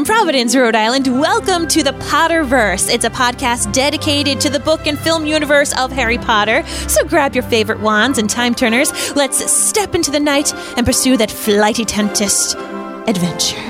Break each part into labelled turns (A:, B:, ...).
A: Providence, Rhode Island. Welcome to the Potterverse. It's a podcast dedicated to the book and film universe of Harry Potter. So grab your favorite wands and time turners. Let's step into the night and pursue that flighty tempest adventure.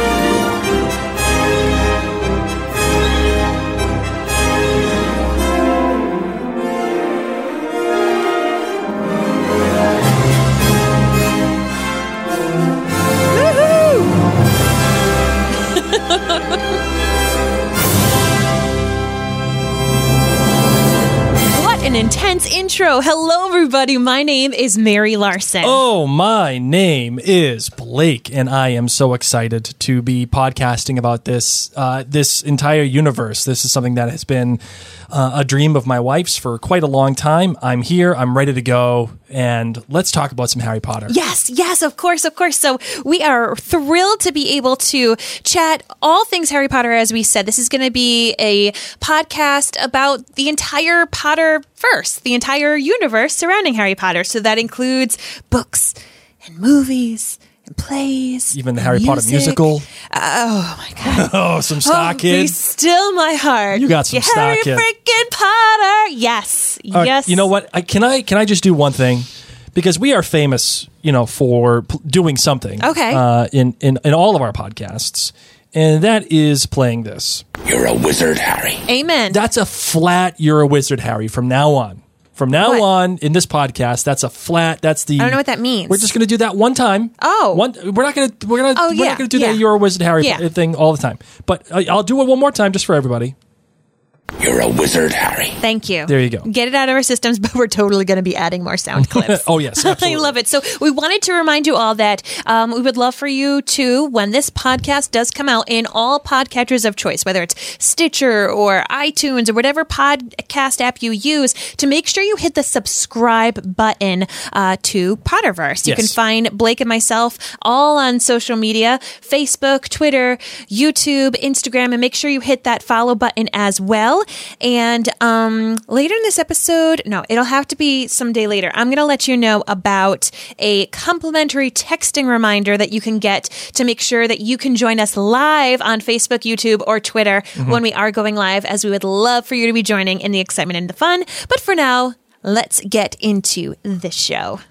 A: What an intense intro. Hello, everybody. My name is Mary Larson.
B: Oh, my name is Blake, and I am so excited to be podcasting about this entire universe. This is something that has been a dream of my wife's for quite a long time. I'm here. I'm ready to go, and let's talk about some Harry Potter.
A: Yes, of course. So we are thrilled to be able to chat all things Harry Potter, as we said. This is going to be a podcast about the entire Potterverse, the entire universe surrounding Harry Potter. So that includes books and movies and plays.
B: Even the Harry Potter musical.
A: Oh, my God.
B: Oh, some stock
A: Be
B: kids.
A: still my heart.
B: You got some stock
A: Harry
B: kids.
A: freaking Potter. Yes.
B: All right,
A: Yes.
B: you know what? Can I just do one thing? Because we are famous, for doing something.
A: Okay.
B: In all of our podcasts, and that is playing this.
C: You're a wizard, Harry.
A: Amen.
B: That's a flat. You're a wizard, Harry. From now on.
A: What?
B: On in this podcast, that's a flat. That's the.
A: I don't know what that means.
B: We're just going to do that one time.
A: Oh.
B: We're not going to. We're not going to do
A: yeah.
B: that. You're a wizard, Harry
A: Yeah.
B: thing all the time. But I'll do it one more time just for everybody.
C: You're a wizard, Harry.
A: Thank you.
B: There you go.
A: Get it out of our systems, but we're totally going to be adding more sound clips.
B: Oh, yes,
A: I
B: absolutely.
A: love it. So we wanted to remind you all that we would love for you to, when this podcast does come out in all podcatchers of choice, whether it's Stitcher or iTunes or whatever podcast app you use, to make sure you hit the subscribe button to Potterverse. You
B: Yes.
A: can find Blake and myself all on social media, Facebook, Twitter, YouTube, Instagram, and make sure you hit that follow button as well. And later in this episode, no, it'll have to be someday later, I'm going to let you know about a complimentary texting reminder that you can get to make sure that you can join us live on Facebook, YouTube, or Twitter when we are going live, as we would love for you to be joining in the excitement and the fun. But for now, let's get into the show.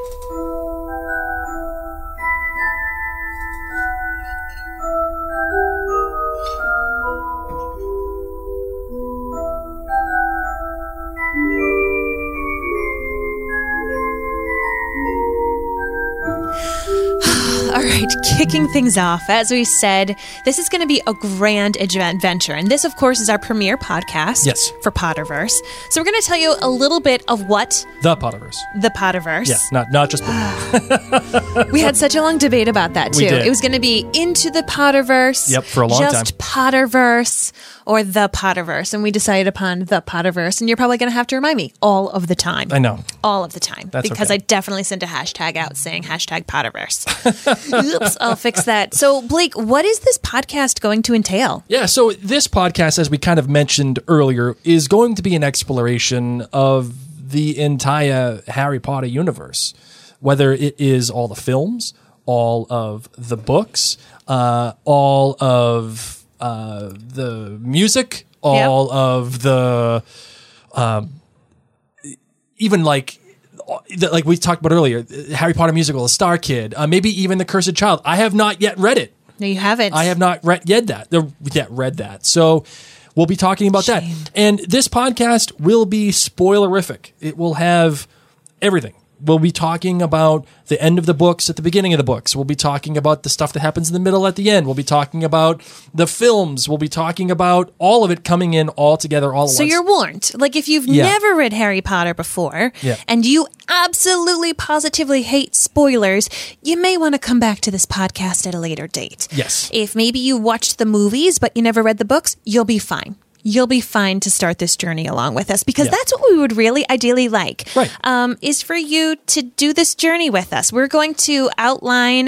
A: All right, kicking things off, as we said, this is going to be a grand adventure. And this, of course, is our premiere podcast
B: Yes.
A: for Potterverse. So we're going to tell you a little bit of what
B: The Potterverse.
A: the Potterverse.
B: Yeah, not just.
A: We had such a long debate about that, too.
B: We did.
A: It was going to be Into the Potterverse.
B: Yep, for a long
A: just Potterverse or The Potterverse. And we decided upon The Potterverse. And you're probably going to have to remind me all of the time.
B: I know.
A: All of the time.
B: That's
A: because
B: okay.
A: I definitely sent a hashtag out saying hashtag Potterverse. Oops, I'll fix that. So, Blake, what is this podcast going to entail?
B: Yeah, so this podcast, as we kind of mentioned earlier, is going to be an exploration of the entire Harry Potter universe, whether it is all the films, all of the books, all of the music, all of the even like we talked about earlier, Harry Potter musical, The Star Kid, maybe even The Cursed Child. I have not yet read it.
A: No, you haven't.
B: I have not read that. So we'll be talking about that. And this podcast will be spoilerific. It will have everything. We'll be talking about the end of the books at the beginning of the books. We'll be talking about the stuff that happens in the middle at the end. We'll be talking about the films. We'll be talking about all of it coming in all together all at once.
A: So you're warned. Like, if you've never read Harry Potter before, and you absolutely positively hate spoilers, you may want to come back to this podcast at a later date.
B: Yes.
A: If maybe you watched the movies, but you never read the books, you'll be fine. you'll be fine to start this journey along with us, because
B: Yeah.
A: that's what we would really ideally like,
B: Right.
A: is for you to do this journey with us. We're going to outline,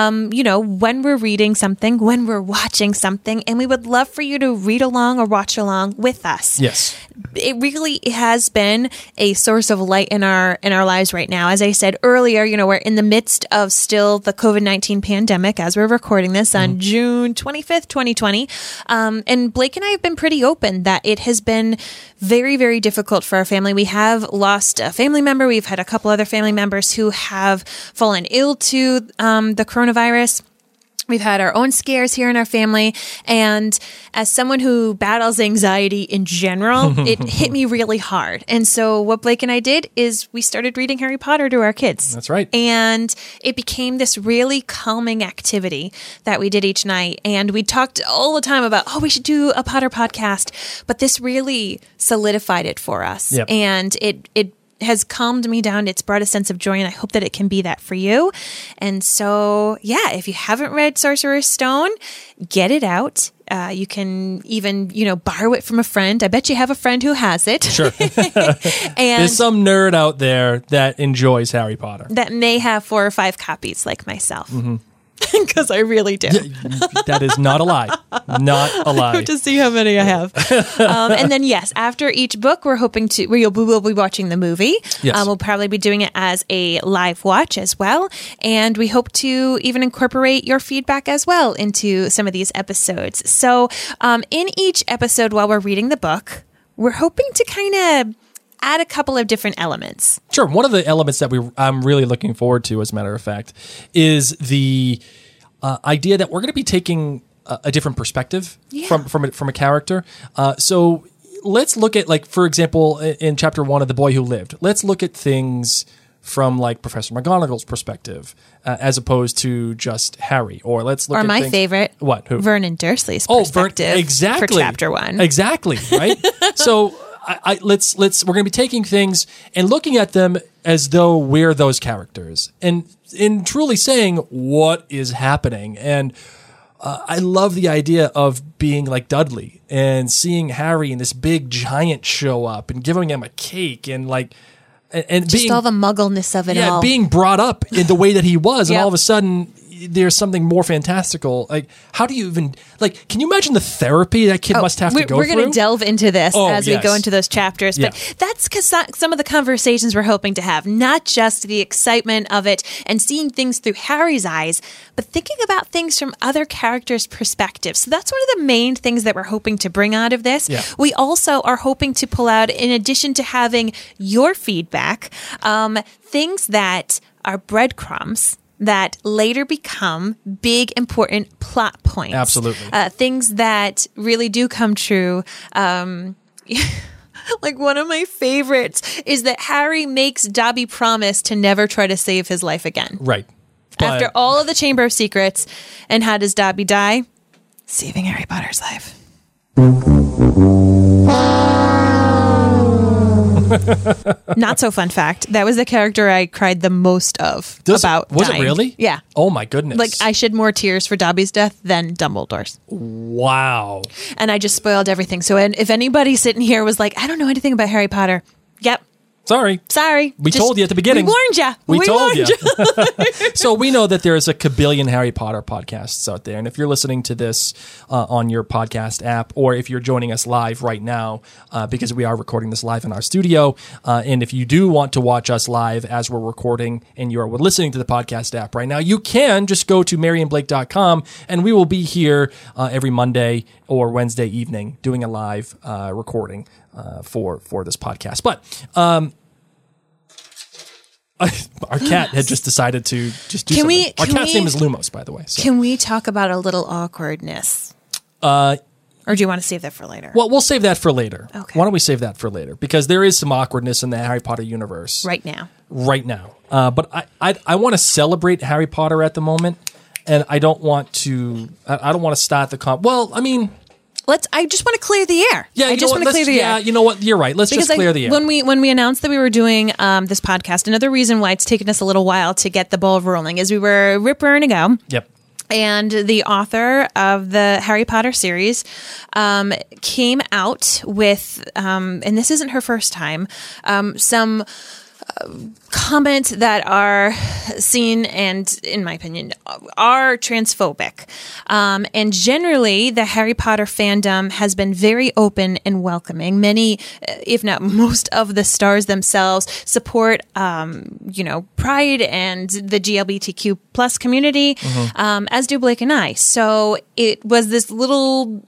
A: when we're reading something, when we're watching something, and we would love for you to read along or watch along with us.
B: Yes.
A: It really has been a source of light in our lives right now. As I said earlier, we're in the midst of still the COVID-19 pandemic as we're recording this on June 25th, 2020. And Blake and I have been pretty open that it has been very, very difficult for our family. We have lost a family member. We've had a couple other family members who have fallen ill to the coronavirus. We've had our own scares here in our family. And as someone who battles anxiety in general, it hit me really hard. And so what Blake and I did is we started reading Harry Potter to our kids.
B: That's right.
A: And it became this really calming activity that we did each night. And we talked all the time about, we should do a Potter podcast. But this really solidified it for us.
B: Yep.
A: And it has calmed me down. It's brought a sense of joy, and I hope that it can be that for you. And so, if you haven't read Sorcerer's Stone, get it out. You can even, borrow it from a friend. I bet you have a friend who has it.
B: Sure.
A: And
B: There's some nerd out there that enjoys Harry Potter.
A: that may have 4 or 5 copies like myself. Because I really do.
B: That is not a lie. Not a lie.
A: To see how many I have. And then, yes, after each book, we're hoping to, we will be watching the movie.
B: Yes.
A: We'll probably be doing it as a live watch as well. And we hope to even incorporate your feedback as well into some of these episodes. So in each episode, while we're reading the book, we're hoping to kind of add a couple of different elements.
B: Sure. One of the elements that I'm really looking forward to, as a matter of fact, is the idea that we're going to be taking a different perspective from a character. So let's look at, like, for example, in chapter 1 of The Boy Who Lived, let's look at things from, like, Professor McGonagall's perspective, as opposed to just Harry. Or let's look at
A: my
B: things,
A: favorite,
B: what? Who?
A: Vernon Dursley's perspective.
B: Exactly.
A: For chapter 1.
B: Exactly. Right. So we're going to be taking things and looking at them as though we're those characters, and in truly saying what is happening. And I love the idea of being like Dudley and seeing Harry and this big giant show up and giving him a cake and and
A: Just
B: being
A: all the muggleness of it all.
B: being brought up in the way that he was, and
A: Yep.
B: all of a sudden there's something more fantastical. Like, how do you even, like, can you imagine the therapy that kid must have to go
A: We're
B: through?
A: going to delve into this as we
B: yes.
A: go into those chapters. But
B: Yeah.
A: that's because some of the conversations we're hoping to have, not just the excitement of it and seeing things through Harry's eyes, but thinking about things from other characters' perspectives. So that's one of the main things that we're hoping to bring out of this.
B: Yeah.
A: We also are hoping to pull out, in addition to having your feedback, things that are breadcrumbs that later become big, important plot points.
B: Absolutely.
A: Things that really do come true. Like, one of my favorites is that Harry makes Dobby promise to never try to save his life again.
B: Right.
A: After all of the Chamber of Secrets. And how does Dobby die? Saving Harry Potter's life. Not so fun fact. That was the character I cried the most of
B: Was
A: dying.
B: it really?
A: Yeah.
B: Oh my goodness.
A: Like, I shed more tears for Dobby's death than Dumbledore's.
B: Wow.
A: And I just spoiled everything. So if anybody sitting here was like, I don't know anything about Harry Potter. Yep.
B: Sorry.
A: Sorry.
B: We told you at the beginning.
A: We warned you.
B: We told
A: warned
B: you. So we know that there's a kabillion Harry Potter podcasts out there. And if you're listening to this on your podcast app, or if you're joining us live right now, because we are recording this live in our studio, and if you do want to watch us live as we're recording and you're listening to the podcast app right now, you can just go to maryandblake.com, and we will be here every Monday or Wednesday evening doing a live recording for this podcast. But our cat had just decided to just do something. Our cat's name is Lumos, by the way. So.
A: Can we talk about a little awkwardness? Or do you want to save that for later?
B: Well, we'll save that for later.
A: Okay.
B: Why don't we save that for later? Because there is some awkwardness in the Harry Potter universe
A: Right now.
B: But I want to celebrate Harry Potter at the moment, and I don't want to. I don't want to start the Well, I mean.
A: I just want to clear the air.
B: Yeah,
A: I just want to clear the air.
B: Yeah, you know what? You're right. Let's just clear the air.
A: When we announced that we were doing this podcast, another reason why it's taken us a little while to get the ball rolling is we were rip raring to go.
B: Yep.
A: and the author of the Harry Potter series came out with, and this isn't her first time, some comments that are seen and, in my opinion, are transphobic. And generally, the Harry Potter fandom has been very open and welcoming. Many, if not most of the stars themselves support, Pride and the GLBTQ plus community, as do Blake and I. So it was this little,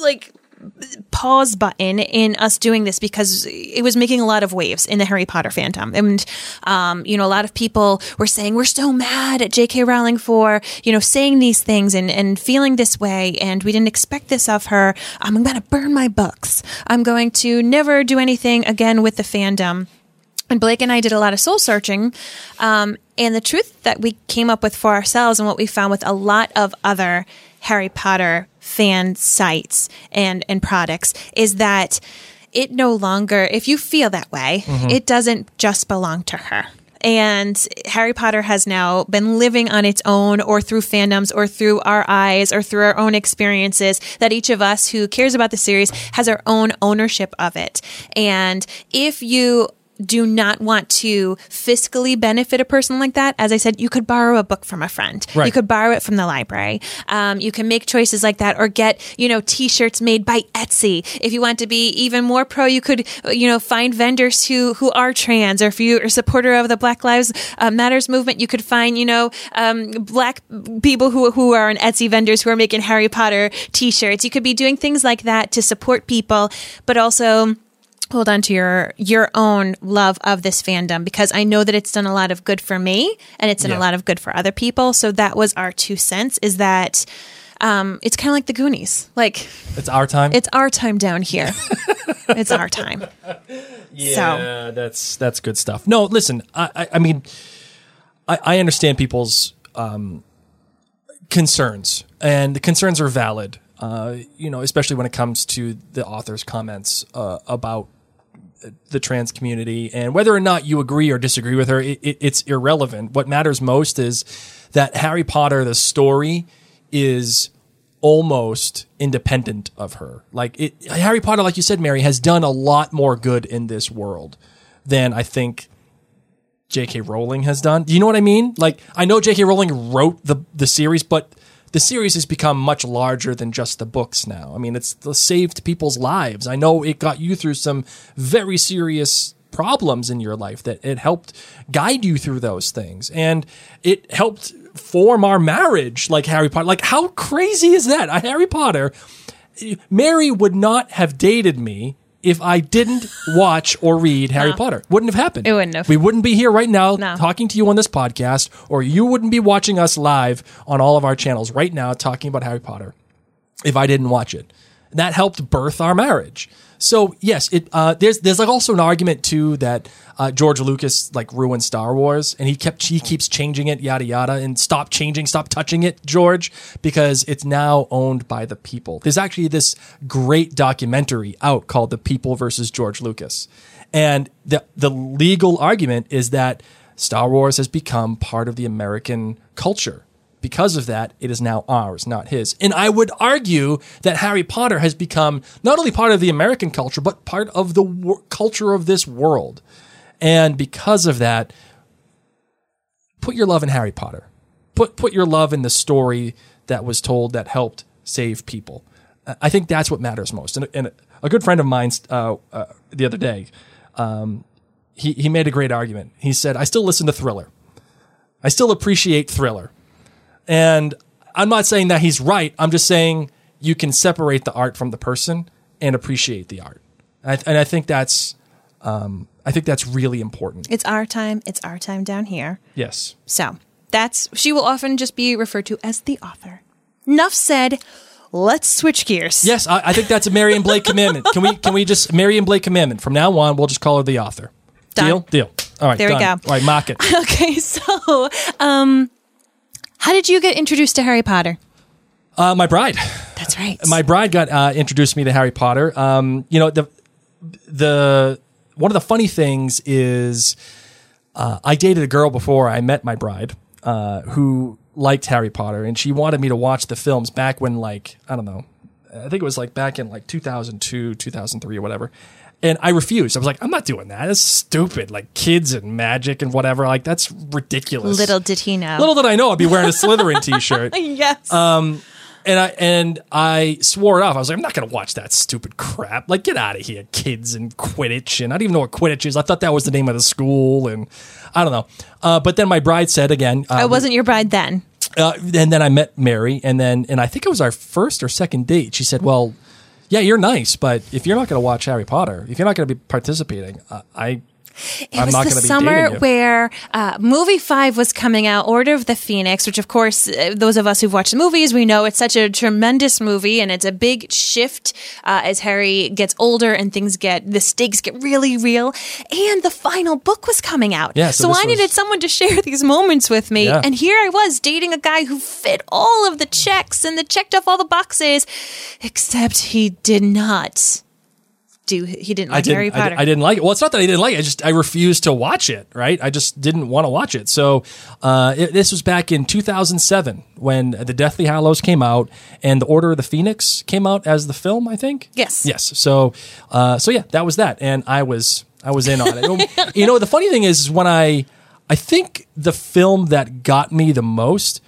A: pause button in us doing this because it was making a lot of waves in the Harry Potter fandom. And, a lot of people were saying, we're so mad at J.K. Rowling for, saying these things and feeling this way. And we didn't expect this of her. I'm going to burn my books. I'm going to never do anything again with the fandom. And Blake and I did a lot of soul searching. And the truth that we came up with for ourselves and what we found with a lot of other Harry Potter fan sites and products is that it no longer, if you feel that way, it doesn't just belong to her. And Harry Potter has now been living on its own or through fandoms or through our eyes or through our own experiences that each of us who cares about the series has our own ownership of it. And if you do not want to fiscally benefit a person like that, as I said, you could borrow a book from a friend.
B: Right.
A: You could borrow it from the library. You can make choices like that or get, T-shirts made by Etsy. If you want to be even more pro, you could, find vendors who are trans, or if you're a supporter of the Black Lives Matters movement, you could find, Black people who are on Etsy vendors who are making Harry Potter T-shirts. You could be doing things like that to support people, but also hold on to your own love of this fandom, because I know that it's done a lot of good for me and it's done a lot of good for other people. So that was our 2 cents, is that it's kind of like the Goonies.
B: It's our time.
A: It's our time down here. It's our time.
B: Yeah, so that's good stuff. No, listen, I mean, I understand people's concerns, and the concerns are valid. Especially when it comes to the author's comments about the trans community, and whether or not you agree or disagree with her, it's irrelevant. What matters most is that Harry Potter, the story, is almost independent of her. Harry Potter, like you said, Mary, has done a lot more good in this world than I think J.K. Rowling has done. Do you know what I mean? I know J.K. Rowling wrote the series, but the series has become much larger than just the books now. I mean, it's saved people's lives. I know it got you through some very serious problems in your life, that it helped guide you through those things. And it helped form our marriage, like Harry Potter. How crazy is that? Harry Potter, Mary would not have dated me if I didn't watch or read Harry Potter. Wouldn't have happened.
A: It wouldn't have.
B: We wouldn't be here right now talking to you on this podcast, or you wouldn't be watching us live on all of our channels right now talking about Harry Potter if I didn't watch it. And that helped birth our marriage. So yes, there's also an argument too that George Lucas ruined Star Wars, and he keeps changing it, yada yada, and stop touching it, George, because it's now owned by the people. There's actually this great documentary out called The People versus George Lucas, and the legal argument is that Star Wars has become part of the American culture. Because of that, it is now ours, not his. And I would argue that Harry Potter has become not only part of the American culture, but part of the culture of this world. And because of that, put your love in Harry Potter. Put your love in the story that was told that helped save people. I think that's what matters most. And a good friend of mine the other day, he made a great argument. He said, I still listen to Thriller. I still appreciate Thriller. And I'm not saying that he's right. I'm just saying you can separate the art from the person and appreciate the art. And I think that's really important.
A: It's our time. It's our time down here.
B: Yes.
A: So she will often just be referred to as the author. Enough said. Let's switch gears.
B: Yes, I think that's a Mary and Blake commandment. Can we just Mary and Blake commandment from now on? We'll just call her the author.
A: Done.
B: Deal. All right.
A: There we go.
B: All right, mock it.
A: Okay, so how did you get introduced to Harry Potter?
B: My bride.
A: That's right.
B: My bride got introduced me to Harry Potter. The one of the funny things is I dated a girl before I met my bride who liked Harry Potter, and she wanted me to watch the films back when, like, I don't know, I think it was like back in like 2002, 2003 or whatever. And I refused. I was like, I'm not doing that. That's stupid. Like kids and magic and whatever. Like that's ridiculous.
A: Little did he know.
B: Little did I know I'd be wearing a Slytherin t-shirt.
A: Yes.
B: And I swore it off. I was like, I'm not going to watch that stupid crap. Like, get out of here, kids and Quidditch. And I didn't even know what Quidditch is. I thought that was the name of the school. And I don't know. But then my bride said again.
A: I wasn't your bride then.
B: And then I met Mary. And I think it was our first or second date. She said, well, yeah, you're nice, but if you're not going to watch Harry Potter, if you're not going to be participating, I'm not going to be dating you.
A: It was the summer where movie 5 was coming out, Order of the Phoenix, which of course, those of us who've watched the movies, we know it's such a tremendous movie and it's a big shift as Harry gets older and the stakes get really real. And the final book was coming out.
B: Yeah,
A: so I needed someone to share these moments with me.
B: Yeah.
A: And here I was dating a guy who fit all of the checks and checked off all the boxes, except he did not. He didn't like Harry Potter.
B: I didn't like it. Well, it's not that I didn't like it. I refused to watch it, right? I just didn't want to watch it. So this was back in 2007 when The Deathly Hallows came out and The Order of the Phoenix came out as the film, I think.
A: Yes.
B: Yes. So yeah, that was that. And I was in on it. You know, the funny thing is when I think the film that got me the most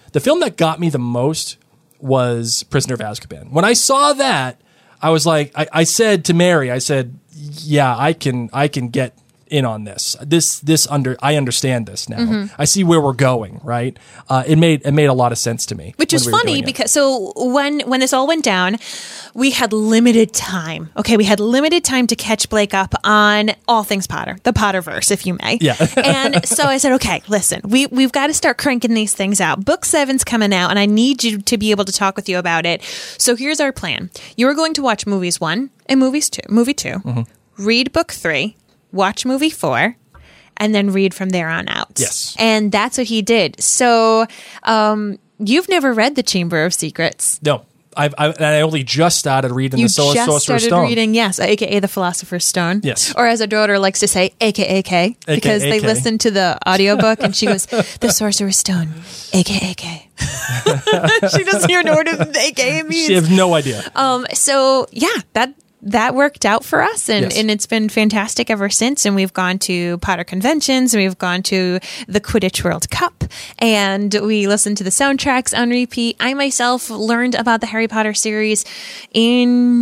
B: was Prisoner of Azkaban. When I saw that, I was like, I said to Mary, I said, yeah, I can get in on this. I understand this now. Mm-hmm. I see where we're going, right? It made a lot of sense to me.
A: Which is funny because so when this all went down, we had limited time. Okay, we had limited time to catch Blake up on all things Potter, the Potterverse, if you may.
B: Yeah.
A: And so I said, okay, listen, we've got to start cranking these things out. Book 7's coming out, and I need you to be able to talk with you about it. So here's our plan. You are going to watch movies 1 and movie 2, mm-hmm. Read book 3, watch movie 4, and then read from there on out.
B: Yes.
A: And that's what he did. So you've never read The Chamber of Secrets.
B: No. I only just started reading the Sorcerer's Stone. You just started
A: reading, yes, a.k.a. The Philosopher's Stone.
B: Yes.
A: Or as our daughter likes to say, a.k.a.k. Because they listen to the audiobook and she goes, The Sorcerer's Stone, a.k.a.k. She doesn't even know what a.k.a. means.
B: She has no idea.
A: So, yeah, that worked out for us and it's been fantastic ever since. And we've gone to Potter conventions and we've gone to the Quidditch World Cup and we listened to the soundtracks on repeat. I myself learned about the Harry Potter series in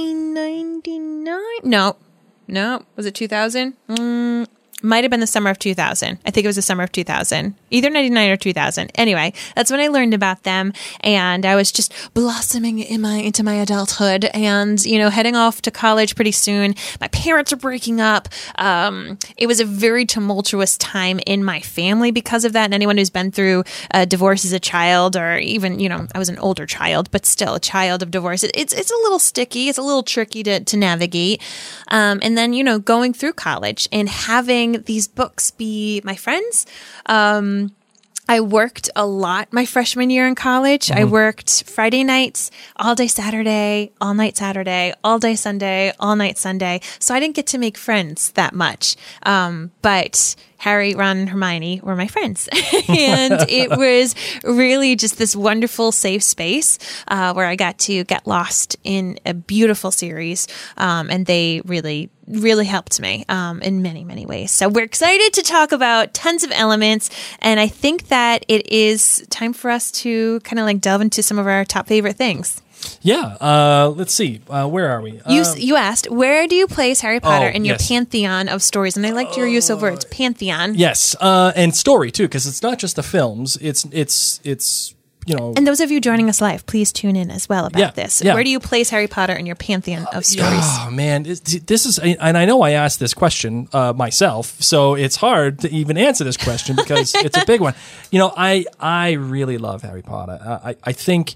A: 1999. No. Was it 2000? Might have been the summer of 2000. I think it was the summer of 2000. Either 99 or 2000. Anyway, that's when I learned about them. And I was just blossoming into my adulthood and, heading off to college pretty soon. My parents were breaking up. It was a very tumultuous time in my family because of that. And anyone who's been through a divorce as a child or even, I was an older child, but still a child of divorce. It's a little sticky. It's a little tricky to navigate. And then, going through college and having these books be my friends. I worked a lot my freshman year in college. Mm-hmm. I worked Friday nights, all day Saturday, all night Saturday, all day Sunday, all night Sunday. So I didn't get to make friends that much. But Harry, Ron, and Hermione were my friends. And it was really just this wonderful, safe space where I got to get lost in a beautiful series. And they really helped me in many, many ways. So we're excited to talk about tons of elements. And I think that it is time for us to kind of delve into some of our top favorite things.
B: Yeah. Let's see. Where are we?
A: You asked, where do you place Harry Potter in your pantheon of stories? And I liked your use of words, pantheon.
B: Yes. And story too, because it's not just the films. It's
A: And those of you joining us live, please tune in as well about this. Yeah. Where do you place Harry Potter in your pantheon of stories?
B: Oh man, this is, and I know I asked this question myself, so it's hard to even answer this question because it's a big one. I really love Harry Potter. I think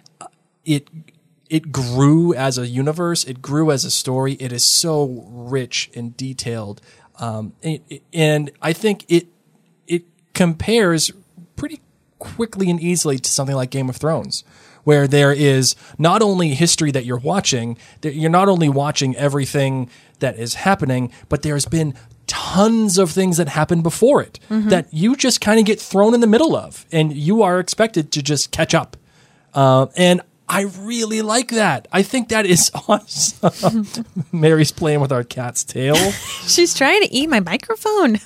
B: it grew as a universe. It grew as a story. It is so rich and detailed, and I think it compares pretty quickly and easily to something like Game of Thrones, where there is not only history that you're watching, that you're not only watching everything that is happening, but there's been tons tons of things that happen before it that you just kind of get thrown in the middle of, and you are expected to just catch up. And I really like that. I think that is awesome. Mary's playing with our cat's tail.
A: She's trying to eat my microphone.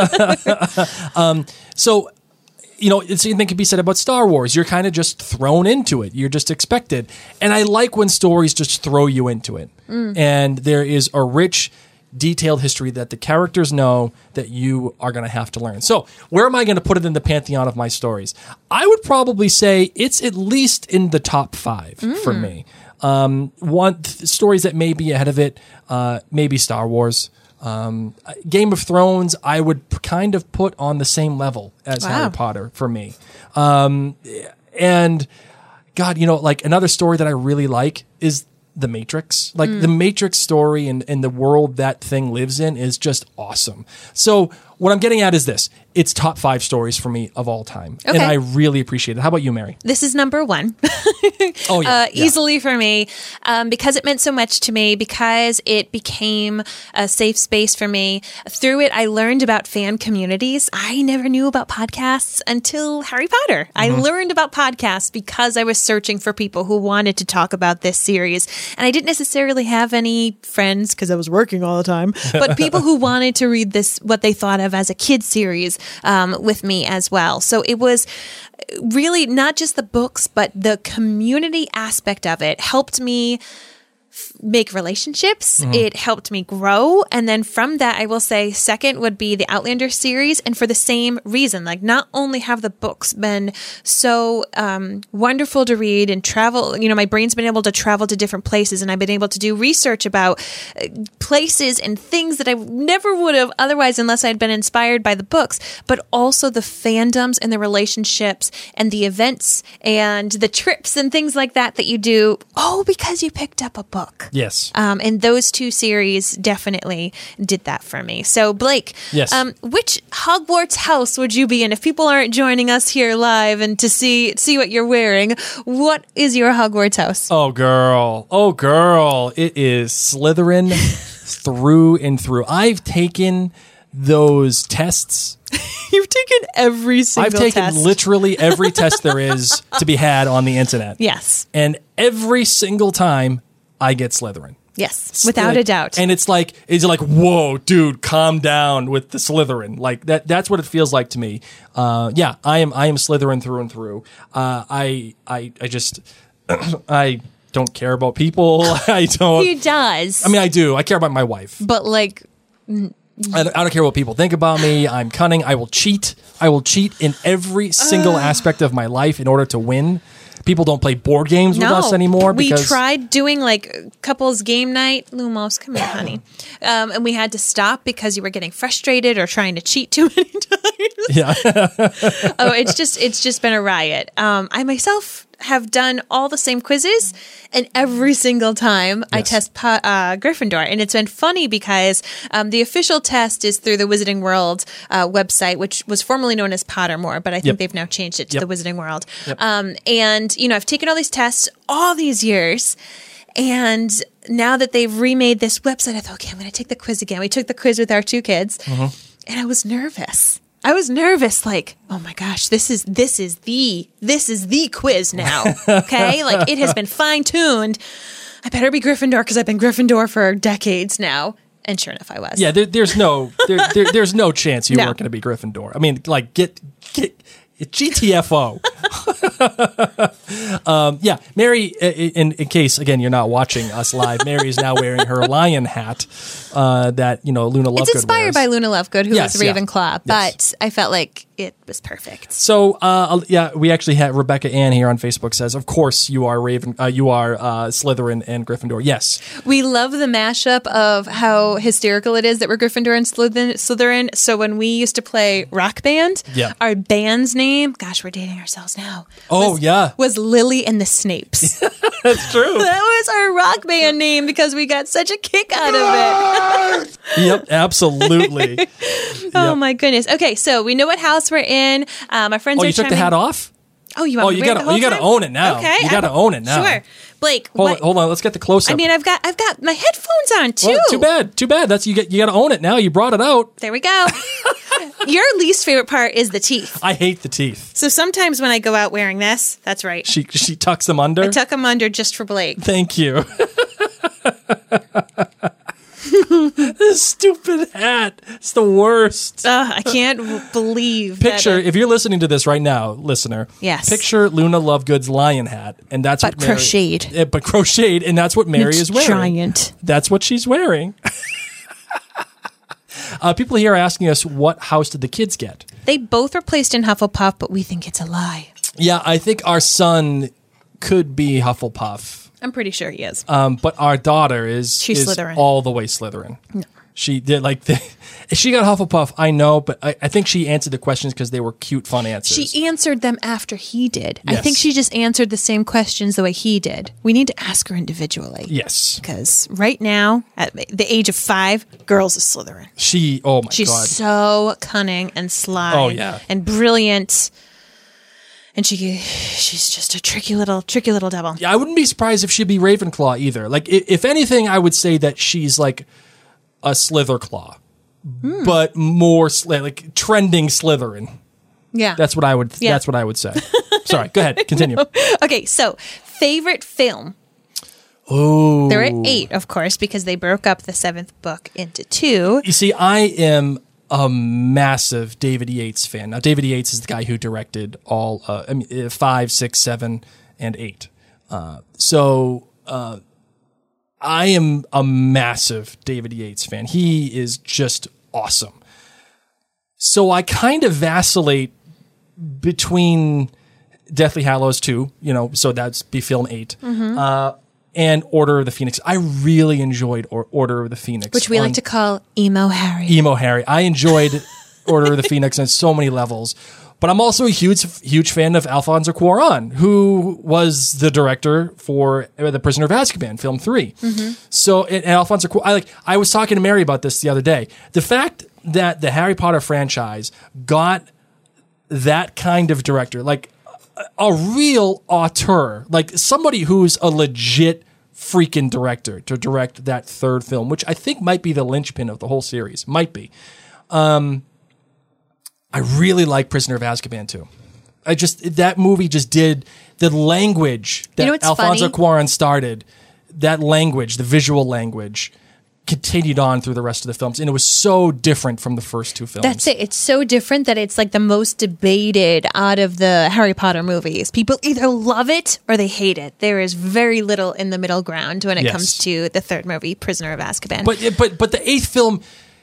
B: So, the same thing can be said about Star Wars. You're kind of just thrown into it. You're just expected. And I like when stories just throw you into it. And there is a rich, detailed history that the characters know that you are going to have to learn. So where am I going to put it in the pantheon of my stories? I would probably say it's at least in the top 5 for me. Stories that may be ahead of it, maybe Star Wars. Game of Thrones, I would kind of put on the same level as Harry Potter for me. And God, another story that I really like is The Matrix. The Matrix story and the world that thing lives in is just awesome. So what I'm getting at is this. It's top 5 stories for me of all time.
A: Okay.
B: And I really appreciate it. How about you, Mary?
A: This is number 1.
B: Oh, yeah.
A: Easily for me, because it meant so much to me, because it became a safe space for me. Through it, I learned about fan communities. I never knew about podcasts until Harry Potter. I learned about podcasts because I was searching for people who wanted to talk about this series. And I didn't necessarily have any friends because I was working all the time, but people who wanted to read this, what they thought of as a kid's series, with me as well. So it was really not just the books, but the community aspect of it helped me make relationships. It helped me grow. And then from that, I will say second would be the Outlander series. And for the same reason, not only have the books been so wonderful to read and travel, my brain's been able to travel to different places, and I've been able to do research about places and things that I never would have otherwise unless I'd been inspired by the books, but also the fandoms and the relationships and the events and the trips and things like that you do, because you picked up a book.
B: Yes.
A: And those 2 series definitely did that for me. So, Blake,
B: yes.
A: Which Hogwarts house would you be in if people aren't joining us here live and to see what you're wearing? What is your Hogwarts house?
B: Oh, girl. It is Slytherin through and through. I've taken those tests.
A: You've taken every single test.
B: I've taken literally every test there is to be had on the internet.
A: Yes.
B: And every single time, I get Slytherin.
A: Yes, without a doubt.
B: And it's like, whoa, dude, calm down with the Slytherin. That's what it feels like to me. I am Slytherin through and through. I just, I don't care about people. I don't.
A: He does.
B: I mean, I do. I care about my wife.
A: But
B: I don't care what people think about me. I'm cunning. I will cheat. In every single aspect of my life in order to win. People don't play board games with us anymore.
A: We tried doing couples game night. Lumos, come here, honey. And we had to stop because you were getting frustrated or trying to cheat too many times.
B: Yeah.
A: It's just been a riot. I myself have done all the same quizzes, and every single time I test Gryffindor. And it's been funny because the official test is through the Wizarding World website, which was formerly known as Pottermore, but I think they've now changed it to the Wizarding World. And I've taken all these tests all these years, and now that they've remade this website, I thought, okay, I'm going to take the quiz again. We took the quiz with our 2 kids, and I was nervous. Oh my gosh, this is the quiz now. Okay, it has been fine tuned. I better be Gryffindor because I've been Gryffindor for decades now. And sure enough, I was.
B: Yeah, there's no chance you weren't going to be Gryffindor. I mean, get GTFO. Mary, in case, again, you're not watching us live, Mary is now wearing her lion hat that, Luna Lovegood
A: It's inspired
B: wears.
A: by Luna Lovegood, who is Ravenclaw, but I felt like it was perfect.
B: So, we actually had Rebecca Ann here on Facebook says, of course you are Slytherin and Gryffindor. Yes.
A: We love the mashup of how hysterical it is that we're Gryffindor and Slytherin. So when we used to play Rock Band, our band's name, gosh, we're dating ourselves now. Was Lily and the Snapes.
B: That's true.
A: That was our rock band name because we got such a kick out of it.
B: Yep, absolutely.
A: Oh my goodness. Okay, so we know what house we're in. My friends are
B: you took the hat off?
A: Oh, you want me to wear it the whole
B: you got to
A: time?
B: own it now.
A: Okay.
B: You got to own it now.
A: Sure. Blake,
B: Hold on. Let's get the close up.
A: I mean, I've got my headphones on too.
B: Well, too bad. That's you got to own it now. You brought it out.
A: There we go. Your least favorite part is the teeth.
B: I hate the teeth.
A: So sometimes when I go out wearing this, that's right.
B: She tucks them under.
A: I tuck them under just for Blake.
B: Thank you. This stupid hat. It's the worst.
A: I can't believe
B: Picture,
A: that
B: if you're listening to this right now, listener.
A: Yes.
B: Picture Luna Lovegood's lion hat, and that's
A: But
B: what Mary,
A: crocheted.
B: But crocheted, and that's what Mary
A: It's
B: is wearing.
A: giant.
B: That's what she's wearing. People here are asking us, what house did the kids get?
A: They both were placed in Hufflepuff, but we think it's a lie.
B: Yeah, I think our son could be Hufflepuff.
A: I'm pretty sure he is.
B: But our daughter
A: She's
B: is
A: Slytherin.
B: all the way Slytherin.
A: No.
B: She did she got Hufflepuff, I know, but I think she answered the questions because they were cute, fun answers.
A: She answered them after he did. I
B: Yes.
A: think she just answered the same questions the way he did. We need to ask her individually.
B: Yes.
A: Because right now, at the age of 5, girls are Slytherin.
B: Oh my
A: She's
B: God.
A: so cunning and sly.
B: Oh, yeah.
A: And brilliant. And she's just a tricky little devil.
B: Yeah, I wouldn't be surprised if she'd be Ravenclaw either. Like, if anything, I would say that she's like a Slitherclaw, but more like trending Slytherin.
A: Yeah.
B: That's what I would.
A: Yeah.
B: That's what I would say. Sorry, go ahead, continue.
A: Okay, so favorite film.
B: Oh,
A: There are 8, of course, because they broke up the 7th book into 2.
B: You see, I am a massive David Yates fan. Now, David Yates is the guy who directed all 5, 6, 7, and 8. I am a massive David Yates fan. He is just awesome. So I kind of vacillate between Deathly Hallows 2, so that's be film 8, and Order of the Phoenix. I really enjoyed Order of the Phoenix.
A: Which we like to call Emo Harry.
B: Emo Harry. I enjoyed Order of the Phoenix on so many levels. But I'm also a huge fan of Alfonso Cuarón, who was the director for The Prisoner of Azkaban, film 3. So, and Alfonso Cuarón, I was talking to Mary about this the other day. The fact that the Harry Potter franchise got that kind of director, like a real auteur, like somebody who's a legit freaking director to direct that 3rd film, which I think might be the linchpin of the whole series. Might be. I really like Prisoner of Azkaban too. That movie just did the language that Alfonso Cuarón started. That language, the visual language, continued on through the rest of the films, and it was so different from the first 2 films.
A: That's it. It's so different that it's like the most debated out of the Harry Potter movies. People either love it or they hate it. There is very little in the middle ground when it comes to the 3rd movie, Prisoner of Azkaban.
B: But the 8th film,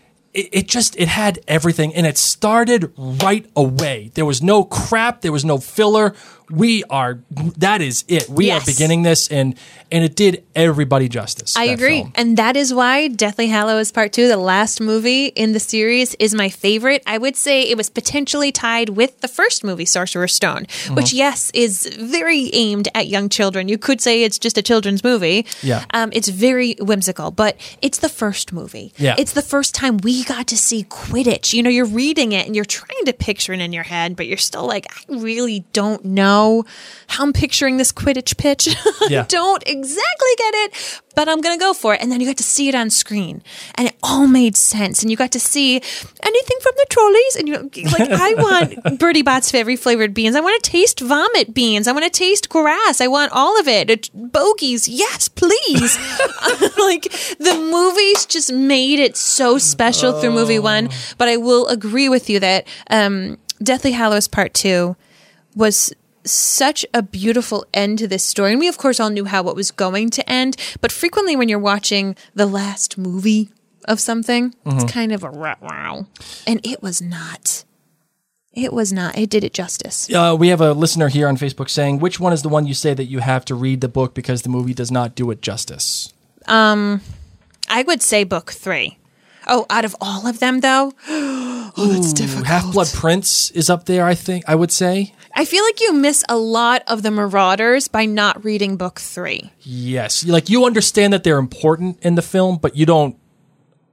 B: it had everything, and it started right away. There was no crap. There was no filler. That is it. We are beginning this, and it did everybody justice.
A: I agree.
B: Film.
A: And that is why Deathly Hallows Part 2, the last movie in the series, is my favorite. I would say it was potentially tied with the first movie, Sorcerer's Stone, which, yes, is very aimed at young children. You could say it's just a children's movie.
B: Yeah.
A: It's very whimsical, but it's the first movie.
B: Yeah.
A: It's the first time we got to see Quidditch. You're reading it and you're trying to picture it in your head, but you're still like, I really don't know how I'm picturing this Quidditch pitch.
B: Yeah.
A: I don't exactly get it, but I'm going to go for it. And then you got to see it on screen and it all made sense. And you got to see anything from the trolleys. And you're like, I want Bertie Bott's Fairy flavored beans. I want to taste vomit beans. I want to taste grass. I want all of it. Bogies. Yes, please. Like the movies just made it so special through movie 1. But I will agree with you that Deathly Hallows Part 2 was such a beautiful end to this story. And we, of course, all knew how it was going to end. But frequently when you're watching the last movie of something, it's kind of a wow. And it was not. It was not. It did it justice.
B: We have a listener here on Facebook saying, which one is the one you say that you have to read the book because the movie does not do it justice?
A: I would say book 3. Oh, out of all of them, though? That's difficult.
B: Half-Blood Prince is up there, I would say.
A: I feel like you miss a lot of the Marauders by not reading book 3.
B: Yes. You understand that they're important in the film, but you don't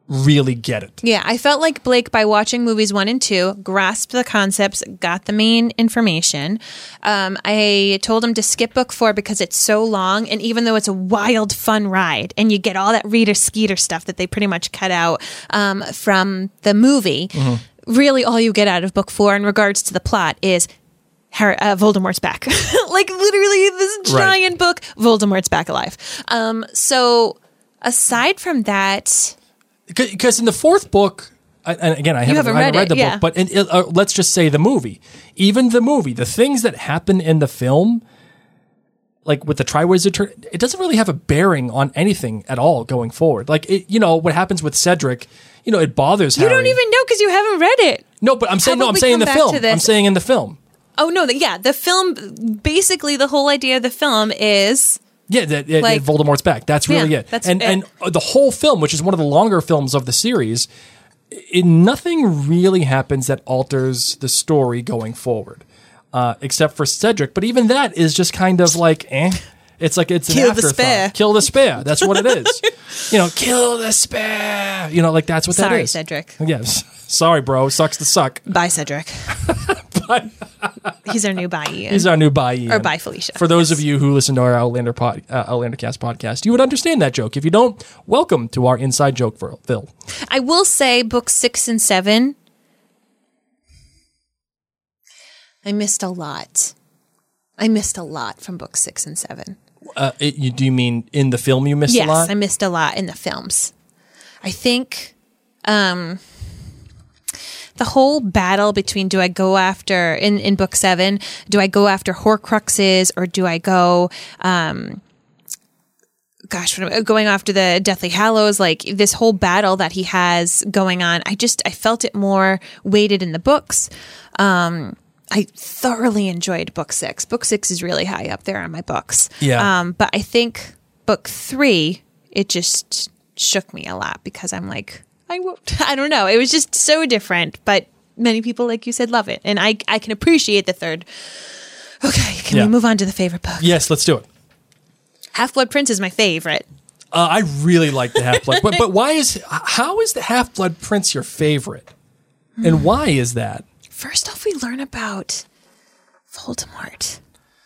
B: really get it.
A: Yeah, I felt like Blake, by watching movies 1 and 2, grasped the concepts, got the main information. I told him to skip book 4 because it's so long, and even though it's a wild, fun ride, and you get all that Rita Skeeter stuff that they pretty much cut out from the movie, really all you get out of book 4 in regards to the plot is Voldemort's back. Like, literally, this giant book, Voldemort's back alive. So, aside from that...
B: Because in the 4th book, and again, I haven't read the book, but let's just say the movie. Even the movie, the things that happen in the film, like with the Triwizard, it doesn't really have a bearing on anything at all going forward. Like, what happens with Cedric, it bothers Harry.
A: You don't even know because you haven't read it.
B: No, but I'm saying in the film. I'm saying in the film.
A: Oh, no, the film, basically the whole idea of the film is...
B: Yeah, Voldemort's back. That's really it. And the whole film, which is one of the longer films of the series, nothing really happens that alters the story going forward, except for Cedric. But even that is just kind of like, It's like it's an afterthought. Kill the spare. That's what it is. Kill the spare. Like that's what that is.
A: Sorry, Cedric.
B: Yes. Sorry, bro. Sucks to suck.
A: Bye, Cedric. He's our new bye Ian.
B: He's our new bye Ian.
A: Or bye Felicia.
B: For those of you who listen to our Outlander Cast podcast, you would understand that joke. If you don't, welcome to our inside joke, Phil.
A: I will say books 6 and 7, I missed a lot. From books 6 and 7.
B: Do you mean in the film you missed a lot?
A: Yes, I missed a lot in the films. I think the whole battle between do I go after, in book 7, do I go after Horcruxes or do I go, going after the Deathly Hallows, like this whole battle that he has going on, I felt it more weighted in the books. I thoroughly enjoyed book 6. Book 6 is really high up there on my books.
B: Yeah.
A: But I think book 3, it just shook me a lot because I'm like, I don't know. It was just so different, but many people, like you said, love it. And I can appreciate the third. Okay, can we move on to the favorite book?
B: Yes, let's do it.
A: Half-Blood Prince is my favorite.
B: I really like the Half-Blood. but how is the Half-Blood Prince your favorite? And why is that?
A: First off, we learn about Voldemort.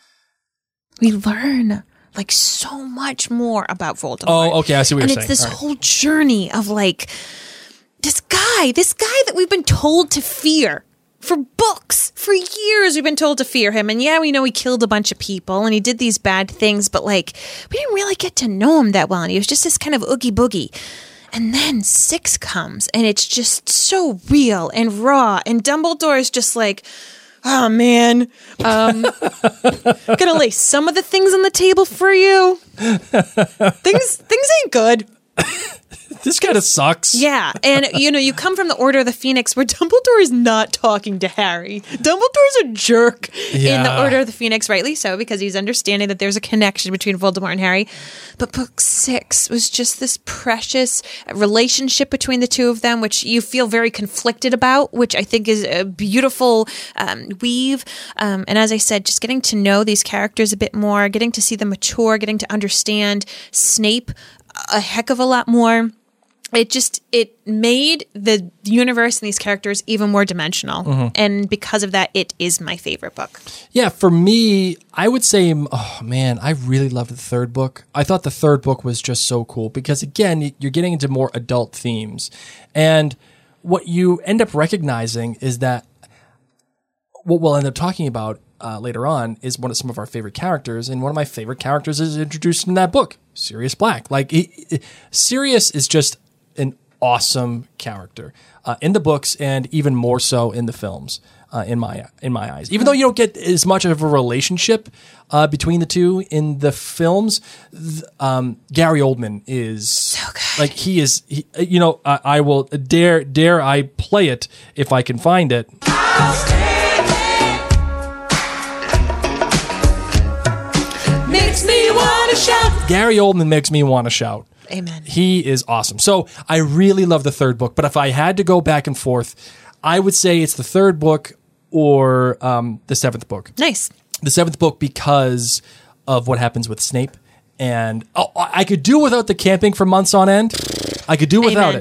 A: We learn like so much more about Voldemort.
B: Oh, okay, I see what you're saying.
A: And it's this whole journey of like this guy that we've been told to fear for books. For years we've been told to fear him. And yeah, we know he killed a bunch of people and he did these bad things, but like we didn't really get to know him that well. And he was just this kind of oogie boogie. And then 6 comes, and it's just so real and raw. And Dumbledore is just like, oh, man, gonna lay some of the things on the table for you. Things ain't good.
B: This kind of sucks.
A: Yeah. And, you come from the Order of the Phoenix where Dumbledore is not talking to Harry. Dumbledore's a jerk in the Order of the Phoenix, rightly so, because he's understanding that there's a connection between Voldemort and Harry. But book 6 was just this precious relationship between the two of them, which you feel very conflicted about, which I think is a beautiful weave. And as I said, just getting to know these characters a bit more, getting to see them mature, getting to understand Snape a heck of a lot more. It made the universe and these characters even more dimensional. Mm-hmm. And because of that, it is my favorite book.
B: Yeah, for me, I would say, oh man, I really loved the 3rd book. I thought the 3rd book was just so cool because again, you're getting into more adult themes. And what you end up recognizing is that what we'll end up talking about later on is some of our favorite characters. And one of my favorite characters is introduced in that book, Sirius Black. Like Sirius is just an awesome character in the books and even more so in the films in my eyes. Even though you don't get as much of a relationship between the two in the films, Gary Oldman is
A: so good.
B: Like he is. I will dare I play it if I can find it.
A: Makes me want to shout.
B: Gary Oldman makes me want to shout.
A: Amen.
B: He is awesome. So I really love the 3rd book, but if I had to go back and forth, I would say it's the 3rd book or the 7th book.
A: Nice.
B: The 7th book because of what happens with Snape. And I could do without the camping for months on end. I could do without it.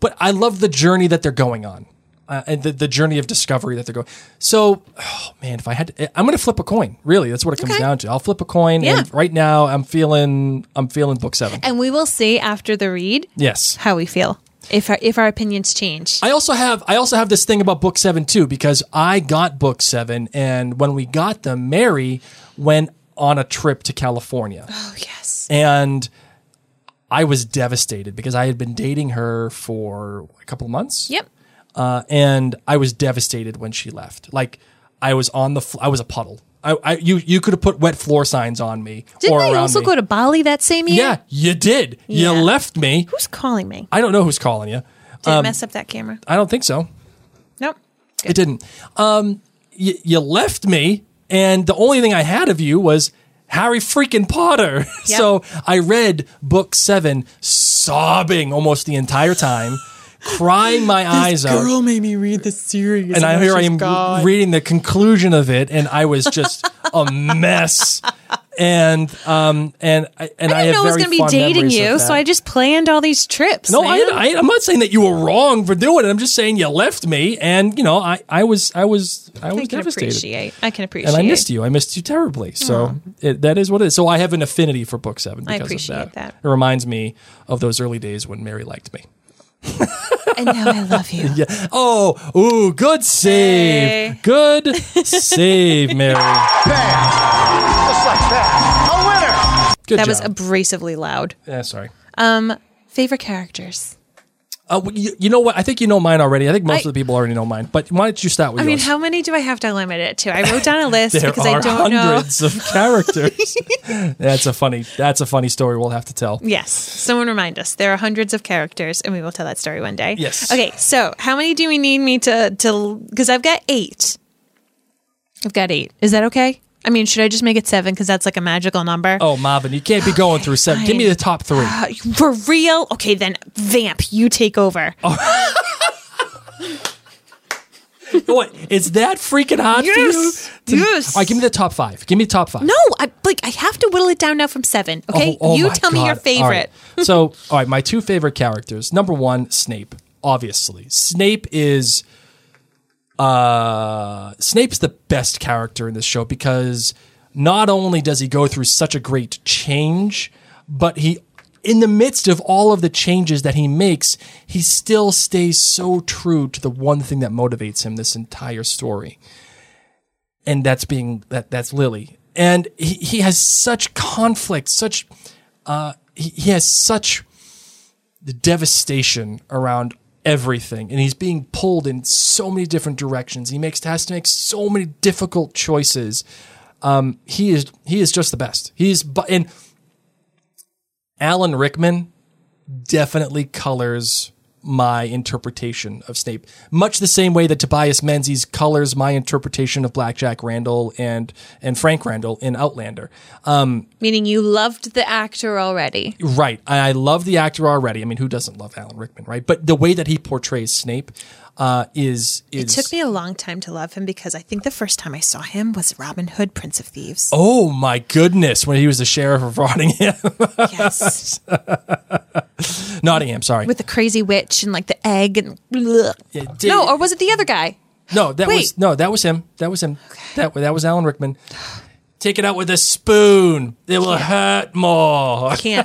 B: but I love the journey that they're going on. And the journey of discovery that they're going. So, man, if I had to, I'm going to flip a coin. Really, that's what it comes down to. I'll flip a coin.
A: Yeah.
B: And right now, I'm feeling book 7.
A: And we will see after the read
B: Yes.
A: how we feel. If our opinions change.
B: I also have this thing about book 7 too, because I got book 7, and when we got them, Mary went on a trip to California.
A: Oh, yes.
B: And I was devastated because I had been dating her for a couple of months.
A: Yep.
B: And I was devastated when she left. Like I was I was a puddle. You could have put wet floor signs on me.
A: Didn't
B: or
A: they
B: around
A: also
B: me.
A: go to Bali that same year?
B: Yeah, you did.
A: Yeah.
B: You left me.
A: Who's calling me?
B: I don't know who's calling you.
A: Did it mess up that camera?
B: I don't think so.
A: Nope.
B: It didn't. You left me, and the only thing I had of you was Harry freaking Potter.
A: Yep.
B: So I read book 7, sobbing almost the entire time, crying my eyes out.
D: Girl made me read the series.
B: And here I am reading the conclusion of it, and I was just a mess. And I
A: didn't
B: have
A: know I was
B: very
A: going to be
B: fond
A: dating
B: memories
A: you,
B: of
A: so
B: that.
A: I just planned all these trips.
B: No,
A: man.
B: I'm not saying that you were wrong for doing it. I'm just saying you left me, and I was
A: I can
B: devastated.
A: appreciate.
B: And I missed you. I missed you terribly. So that is what it is. So I have an affinity for book 7 because
A: appreciate
B: of
A: that.
B: It reminds me of those early days when Mary liked me.
A: And now I love you.
B: Yeah. Oh, ooh, good save.
A: Hey.
B: Good save, Mary.
E: Bam! Just like that. A winner!
B: Good
A: That
B: job.
A: was abrasively loud.
B: Sorry.
A: Favorite characters?
B: You know what? I think you know mine already. I think most of the people already know mine. But why don't you start with
A: I mean,
B: yours?
A: how many do I have to limit it to? I wrote down a list
B: There
A: because
B: are
A: I don't know.
B: hundreds of characters. That's a funny story we'll have to tell.
A: Yes. Someone remind us. There are hundreds of characters, and we will tell that story one day.
B: Yes.
A: Okay, so how many do we need me to because I've got 8. I've got 8. Is that okay? I mean, should I just make it 7 because that's like a magical number?
B: Oh, Marvin, you can't be going through 7. Give me the top 3.
A: For real? Okay, then Vamp, you take over.
B: What? It's that freaking hard
A: Yes.
B: for you?
A: Yes.
B: All right, give me the top 5. Give me the top 5.
A: No, I have to whittle it down now from 7. Okay,
B: Oh,
A: you
B: my
A: tell me your
B: God.
A: favorite.
B: All right. So, all right, my 2 favorite characters. Number 1, Snape. Obviously, Snape's the best character in this show because not only does he go through such a great change, but in the midst of all of the changes that he makes, he still stays so true to the one thing that motivates him this entire story. And that's Lily. And he has such conflict, he has such the devastation around everything, and he's being pulled in so many different directions. He has to make so many difficult choices. He is just the best. And Alan Rickman definitely colors my interpretation of Snape, much the same way that Tobias Menzies colors my interpretation of Black Jack Randall and Frank Randall in Outlander.
A: Meaning you loved the actor already.
B: Right. I love the actor already. I mean, who doesn't love Alan Rickman, right? But the way that he portrays Snape is...
A: It took me a long time to love him because I think the first time I saw him was Robin Hood, Prince of Thieves.
B: Oh, my goodness, when he was the sheriff of Nottingham.
A: Yes.
B: Nottingham, sorry.
A: With the crazy witch and like the egg and...
B: Yeah,
A: No, or was it the other guy?
B: No, that
A: Wait.
B: was him. That was him. That was Alan Rickman. Take it out with a spoon. It will hurt more.
A: Can't.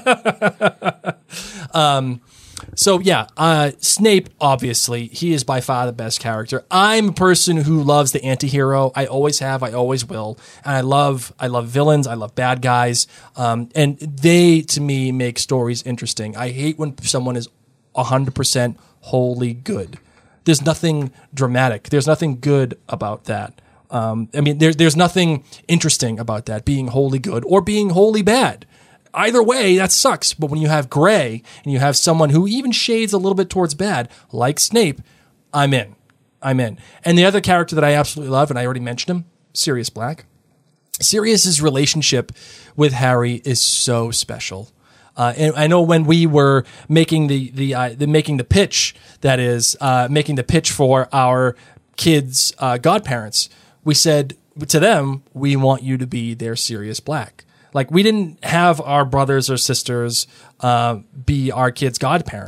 B: So yeah, Snape, obviously, he is by far the best character. I'm a person who loves the anti-hero. I always have, I always will. And I love villains, I love bad guys. And they, to me, make stories interesting. I hate when someone is 100% wholly good. There's nothing dramatic. There's nothing good about that. I mean, there's nothing interesting about that, being wholly good or being wholly bad. Either way, that sucks. But when you have gray and you have someone who even shades a little bit towards bad, like Snape, I'm in. And the other character that I absolutely love, and I already mentioned him, Sirius Black. Sirius's relationship with Harry is so special. And I know when we were making the pitch, that is making the pitch for our kids' godparents, we said to them, we want you to be their Sirius Black. Like, we didn't have our brothers or sisters be our kids' godparents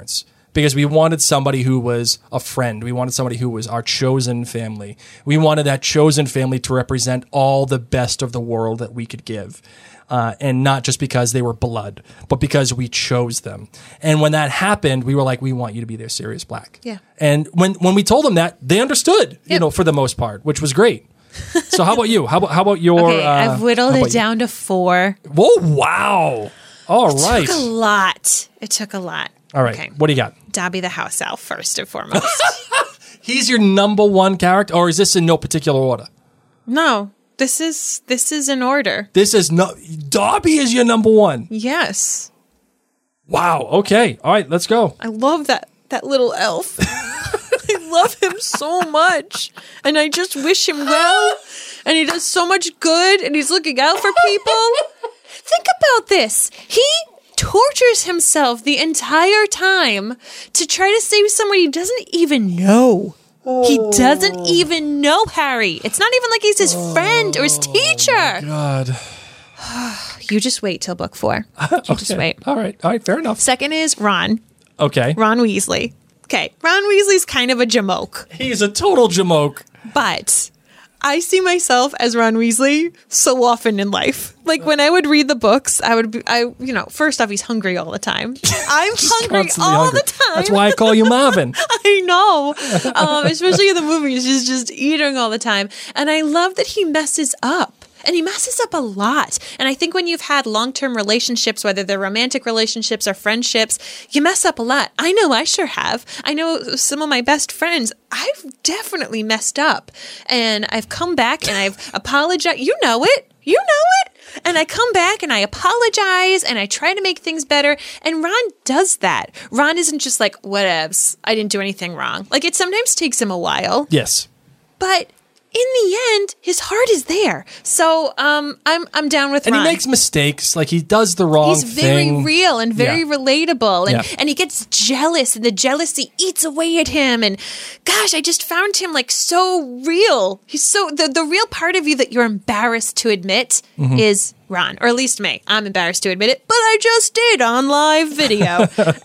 B: because we wanted somebody who was a friend. We wanted somebody who was our chosen family. We wanted that chosen family to represent all the best of the world that we could give. And not just because they were blood, but because we chose them. And when that happened, we were like, we want you to be their Sirius Black.
A: Yeah.
B: And when we told them that, they understood,
A: Yep.
B: For the most part, which was great. So how about you? How about your...
A: Okay, I've whittled
B: how
A: it
B: about you?
A: down to 4.
B: Whoa, wow. All right.
A: It took a lot. It took a lot.
B: All right.
A: Okay.
B: What do you got?
A: Dobby the house elf, first and foremost.
B: He's your number one character, or is this in no particular order?
A: No, this is in order.
B: This is no... Dobby is your number one.
A: Yes.
B: Wow. Okay. All right. Let's go.
A: I love that little elf. I love him so much. And I just wish him well. And he does so much good. And he's looking out for people. Think about this. He tortures himself the entire time to try to save someone he doesn't even know. He doesn't even know Harry. It's not even like he's his friend or his teacher.
B: God.
A: You just wait till book 4. You just wait.
B: All right. Fair enough.
A: Second is Ron.
B: Okay.
A: Ron Weasley. Okay, Ron Weasley's kind of a jamoke,
B: He's a total jamoke.
A: but I see myself as Ron Weasley so often in life. Like when I would read the books, first off, he's hungry all the time. I'm hungry
B: Constantly
A: all
B: hungry.
A: the time.
B: That's why I call you Marvin.
A: I know. Especially in the movies, he's just eating all the time. And I love that he messes up. And he messes up a lot. And I think when you've had long-term relationships, whether they're romantic relationships or friendships, you mess up a lot. I know I sure have. I know some of my best friends, I've definitely messed up. And I've come back and I've apologized. You know it. And I come back and I apologize and I try to make things better. And Ron does that. Ron isn't just like, whatevs, I didn't do anything wrong. Like it sometimes takes him a while.
B: Yes.
A: But in the end, his heart is there. So I'm down with
B: And
A: Ron.
B: he makes mistakes. Like he does the wrong
A: He's very
B: thing.
A: real and very
B: Yeah.
A: relatable. And,
B: Yeah.
A: and he gets jealous and the jealousy eats away at him. And gosh, I just found him like so real. He's so the real part of you that you're embarrassed to admit is Ron, or at least me. I'm embarrassed to admit it, but I just did on live video.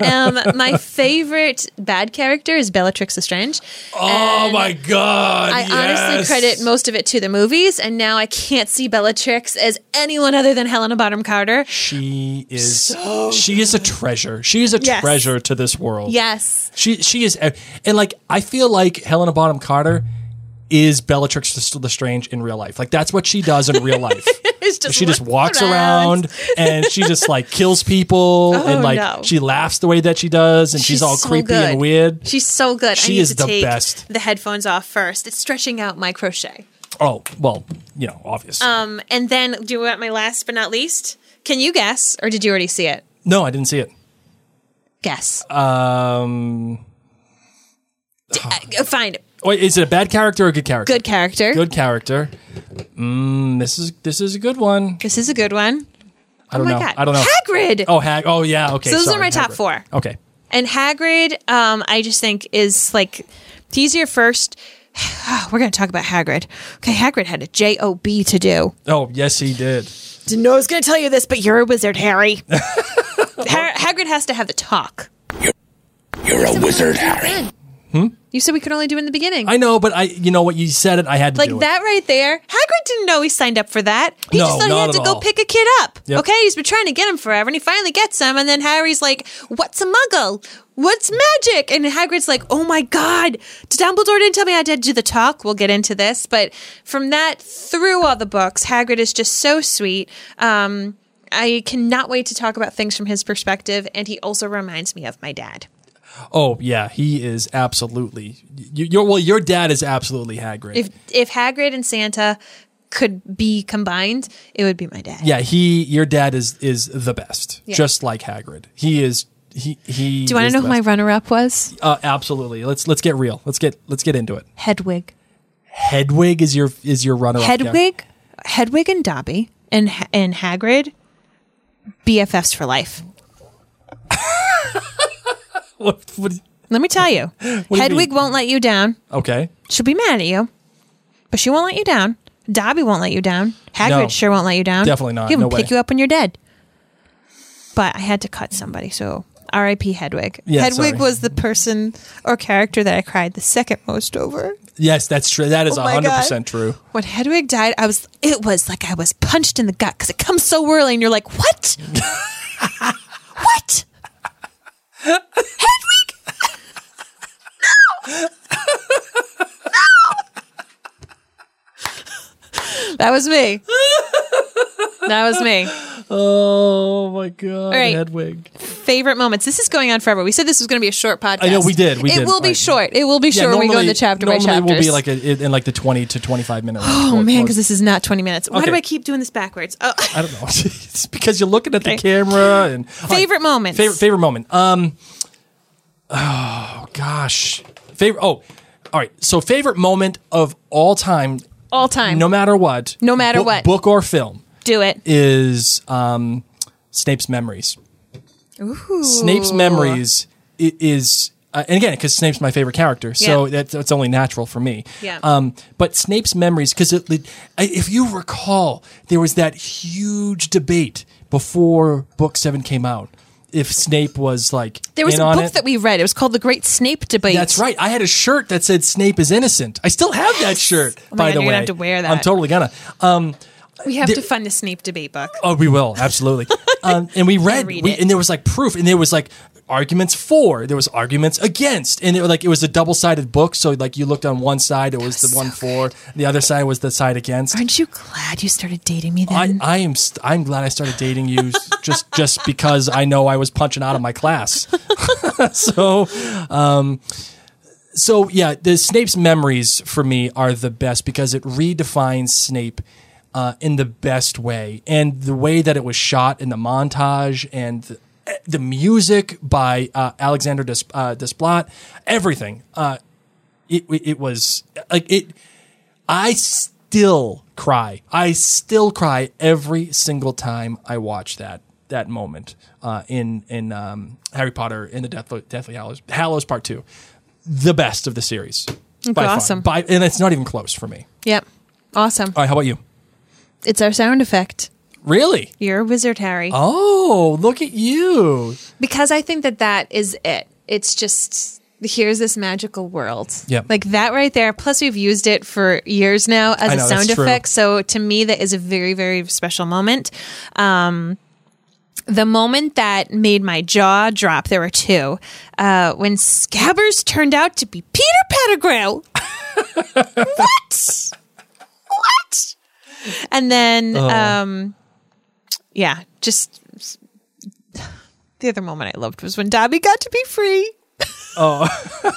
A: My favorite bad character is Bellatrix Lestrange.
B: Oh my God.
A: I honestly credit most of it to the movies, and now I can't see Bellatrix as anyone other than Helena Bonham Carter.
B: She is a treasure. She is a
A: Yes.
B: treasure to this world.
A: Yes.
B: She is, and like I feel like Helena Bonham Carter is Bellatrix Lestrange in real life. Like that's what she does in real life. She just walks around and she just like kills people and like
A: no.
B: she laughs the way that she does and she's all
A: so
B: creepy
A: good.
B: and weird.
A: She's so good.
B: She
A: I need
B: is
A: to
B: the
A: take
B: best.
A: the headphones off first. It's stretching out my crochet.
B: Oh, well, obvious.
A: And then, do you want my last but not least? Can you guess, or did you already see it?
B: No, I didn't see it.
A: Guess.
B: Fine. Wait, is it a bad character or a good character?
A: Good character.
B: Good character. This is a good one.
A: This is a good one.
B: I don't
A: oh my
B: know.
A: God.
B: I don't know.
A: Hagrid.
B: Oh yeah. Okay.
A: So those
B: sorry,
A: are my top
B: Hagrid.
A: 4.
B: Okay.
A: And Hagrid, I just think is like, he's your first. We're going to talk about Hagrid. Okay, Hagrid had a job to do.
B: Oh yes, he did.
A: Didn't know I was going to tell you this, but you're a wizard, Harry. Hagrid has to have the talk.
C: You're a wizard, Harry.
A: You said we could only do it in the beginning.
B: I know, but you know what? You said it. I had to
A: Like
B: do
A: that right there. Hagrid didn't know he signed up for that. He
B: No,
A: just thought he
B: not
A: had
B: at
A: to go
B: all.
A: pick a kid up.
B: Yep.
A: Okay, he's been trying to get him forever, and he finally gets him. And then Harry's like, "What's a muggle? What's magic?" And Hagrid's like, "Oh my God, Dumbledore didn't tell me I had to do the talk." We'll get into this, but from that through all the books, Hagrid is just so sweet. I cannot wait to talk about things from his perspective, and he also reminds me of my dad.
B: Oh yeah, he is absolutely. Your dad is absolutely Hagrid.
A: If Hagrid and Santa could be combined, it would be my dad.
B: Yeah, your dad is the best.
A: Yeah.
B: Just like Hagrid. He is. He.
A: Do you want to know who my runner-up was?
B: Absolutely. Let's get real. Let's get into it.
A: Hedwig.
B: Hedwig is your runner-up.
A: Hedwig and Dobby and Hagrid, BFFs for life.
B: What
A: Let me tell you,
B: you
A: Hedwig
B: mean?
A: won't let you down.
B: Okay.
A: She'll be mad at you, but she won't let you down. Dobby won't let you down. Hagrid
B: No.
A: sure won't let you down.
B: Definitely not.
A: He
B: No
A: will
B: way.
A: pick you up when you're dead. But I had to cut somebody, so R.I.P. Hedwig.
B: Yeah,
A: Hedwig
B: sorry.
A: was the person or character that I cried the second most over.
B: Yes, that's true. That is
A: Oh my
B: 100%
A: God.
B: true.
A: When Hedwig died, it was like I was punched in the gut because it comes so early and you're like, what? What? Hedwig? No! That was me. That was me.
B: Oh my God,
A: right.
B: Hedwig.
A: Favorite moments. This is going on forever. We said this was going to be a short podcast.
B: I know we did.
A: It will be
B: Right.
A: short. It will be short when we go into chapter by chapters.
B: Normally we'll be like in like the 20 to 25 minute.
A: Oh man, because this is not 20 minutes. Why
B: Okay.
A: do I keep doing this backwards? Oh.
B: I don't know. It's because you're looking at the
A: Okay.
B: camera and
A: Favorite moments.
B: Favorite moment. Oh gosh. All right. So favorite moment of all time.
A: All time.
B: No matter what.
A: No matter what.
B: Book or film
A: Do it.
B: is Snape's Memories.
A: Ooh.
B: Snape's Memories is, and again, because Snape's my favorite character, so
A: Yeah.
B: that's only natural for me.
A: Yeah.
B: But Snape's Memories, because if you recall, there was that huge debate before Book 7 came out. If Snape was like
A: There was
B: in
A: a
B: on
A: book
B: it.
A: that we read. It was called The Great Snape Debate.
B: That's right. I had a shirt that said Snape is innocent. I still have that shirt,
A: Oh my
B: by
A: God,
B: the
A: you're
B: way.
A: gonna have to wear that.
B: I'm totally gonna.
A: We have to find the Snape debate book.
B: Oh, we will absolutely. And we read
A: it.
B: and there was like proof, and there was like arguments for, there was arguments against, and it was a double-sided book. So like you looked on one side, it was the one for, the other side was the side against.
A: Aren't you glad you started dating me then?
B: I'm glad I started dating you just because I know I was punching out of my class. So yeah, the Snape's Memories for me are the best because it redefines Snape in the best way, and the way that it was shot in the montage and the music by Alexander Desplat, everything. It was like it. I still cry. I still cry every single time I watch that moment in Harry Potter in the Deathly Hallows Part 2. The best of the series. By far.
A: awesome.
B: And it's not even close for me.
A: Yep. Awesome.
B: All right, how about you?
A: It's our sound effect.
B: Really?
A: You're a wizard, Harry.
B: Oh, look at you.
A: Because I think that is it. It's just, here's this magical world.
B: Yep.
A: Like that right there. Plus, we've used it for years now as
B: I
A: a
B: know,
A: sound
B: that's true.
A: effect. So to me, that is a very, very special moment. The moment that made my jaw drop, there were two. When Scabbers turned out to be Peter Pettigrew. What? What? And then, just the other moment I loved was when Dobby got to be free.
B: Oh.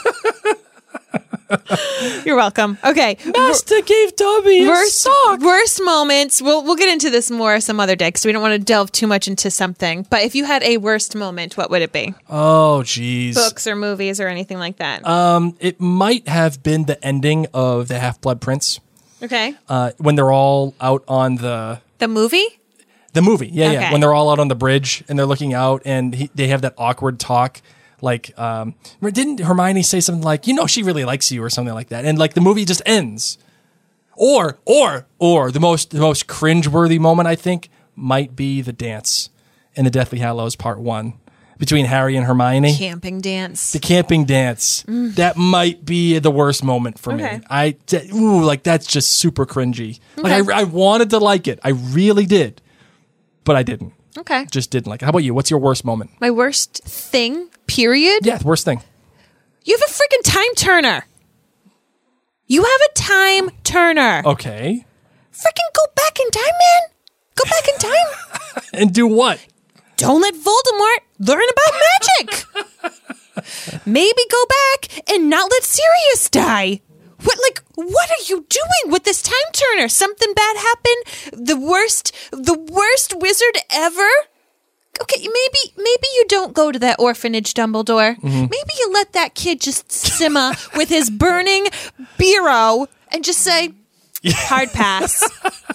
A: You're welcome. Okay.
B: Master gave Dobby a sock.
A: Worst moments. We'll get into this more some other day because we don't want to delve too much into something. But if you had a worst moment, what would it be?
B: Oh, geez.
A: Books or movies or anything like that.
B: It might have been the ending of The Half-Blood Prince.
A: Okay.
B: When they're all out on the
A: movie?
B: The movie, yeah.
A: Okay.
B: When they're all out on the bridge and they're looking out and they have that awkward talk. Like, didn't Hermione say something like, she really likes you or something like that? And like the movie just ends. Or the most cringeworthy moment I think might be the dance in the Deathly Hallows Part 1 between Harry and Hermione.
A: Camping dance.
B: The camping dance. That might be the worst moment for
A: Okay.
B: me. That's just super cringy. Like I wanted to like it. I really did. But I didn't.
A: Okay.
B: Just didn't like it. How about you? What's your worst moment?
A: My worst thing, period?
B: Yeah, worst thing.
A: You have a freaking time turner. You have a time turner.
B: Okay.
A: Freaking go back in time, man. Go back in time.
B: And do what?
A: Don't let Voldemort learn about magic. Maybe go back and not let Sirius die. What are you doing with this time turner? Something bad happened? The worst wizard ever? Okay, maybe you don't go to that orphanage, Dumbledore. Maybe you let that kid just simmer with his burning bureau and just say, hard pass.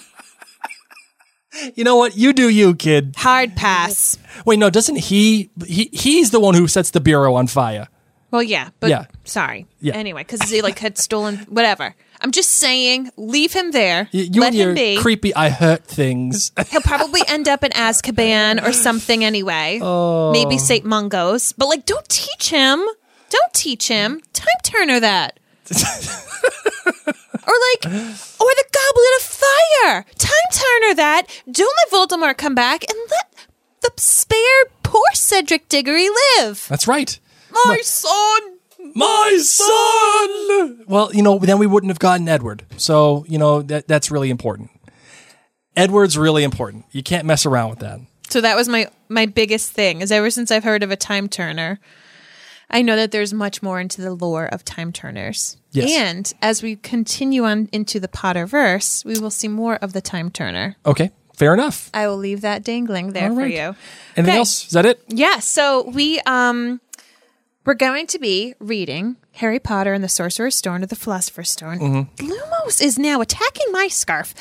B: You know what? You do you, kid.
A: Hard pass.
B: Wait, no, doesn't he's the one who sets the bureau on fire.
A: Well, yeah, but
B: Yeah.
A: sorry.
B: Yeah.
A: Anyway, because he had stolen whatever. I'm just saying, leave him there.
B: You
A: Let
B: and
A: him
B: your
A: be.
B: creepy I hurt things.
A: He'll probably end up in Azkaban or something anyway. Maybe St. Mungo's. But, like, don't teach him. Don't teach him. Time Turner that. Or the Goblet of Fire. Time Turner that. Don't let Voldemort come back and let the spare poor Cedric Diggory live.
B: That's right.
A: My son.
B: My son. Well, then we wouldn't have gotten Edward. So, that's really important. Edward's really important. You can't mess around with that.
A: So that was my biggest thing, is ever since I've heard of a Time Turner, I know that there's much more into the lore of Time Turners.
B: Yes.
A: And as we continue on into the Potterverse, we will see more of the Time Turner.
B: Okay. Fair enough.
A: I will leave that dangling there
B: All
A: for
B: right.
A: you.
B: Anything else? Is that it?
A: Yeah. So we're going to be reading Harry Potter and the Sorcerer's Stone or the Philosopher's Stone.
B: Mm-hmm.
A: Lumos is now attacking my scarf.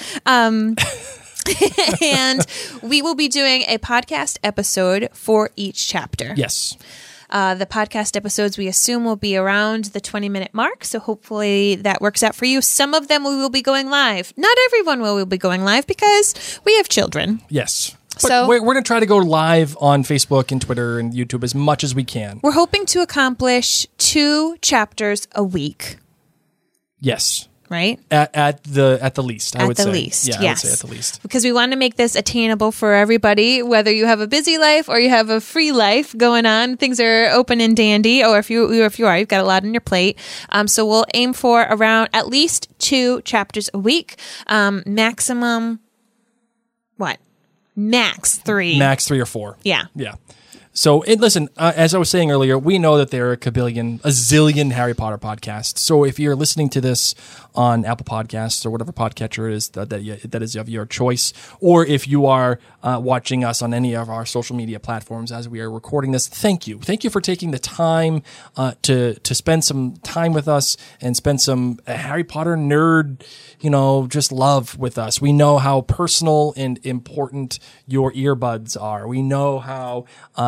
A: And we will be doing a podcast episode for each chapter.
B: Yes.
A: The podcast episodes, we assume, will be around the 20-minute mark. So hopefully that works out for you. Some of them we will be going live. Not everyone will be going live because we have children.
B: Yes. But
A: So-
B: we're going to try to go live on Facebook and Twitter and YouTube as much as we can.
A: We're hoping to accomplish 2 chapters a week,
B: Yes.
A: right?
B: At the least, I would say.
A: Least,
B: Yeah,
A: yes.
B: I would say at the least.
A: Because we want to make this attainable for everybody, whether you have a busy life or you have a free life going on. Things are open and dandy, or if you've got a lot on your plate. So we'll aim for around at least 2 chapters a week. Maximum, what? Max 3.
B: Max 3 or 4.
A: Yeah.
B: Yeah. So, and listen, as I was saying earlier, we know that there are a zillion Harry Potter podcasts. So if you're listening to this on Apple Podcasts or whatever podcatcher it is that is of your choice, or if you are watching us on any of our social media platforms as we are recording this, thank you. Thank you for taking the time to spend some time with us and spend some Harry Potter nerd, just love with us. We know how personal and important your earbuds are. We know how